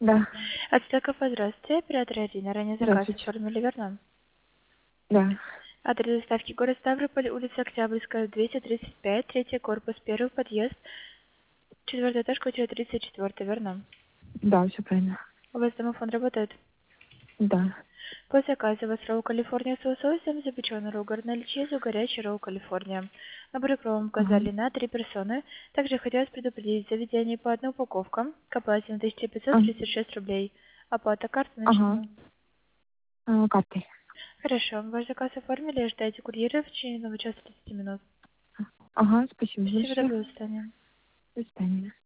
Да, Отстойка, здравствуйте. Оператор Ирина. Ранее заказ здравствуйте. оформили, верно? Да. Адрес доставки город Ставрополь, улица Октябрьская, 235, третий корпус, первый подъезд, четвертый этаж, квартира 34, верно? Да, все правильно. У вас домофон работает? Да. По заказу у вас ролл Калифорния с лососем, запеченный ролл гарнель чизу, горячий ролл Калифорния. Набор кровом Ага. указали на 3 персоны. Также хотелось предупредить заведение по одной упаковкам к оплате на А, 1536 рублей. Оплата карты ага. наличными. Картой. Хорошо, ваш заказ оформили, ожидайте курьера в течение 1 часа 30 минут. Ага, спасибо Всего большое. доброго, до свидания. До свидания.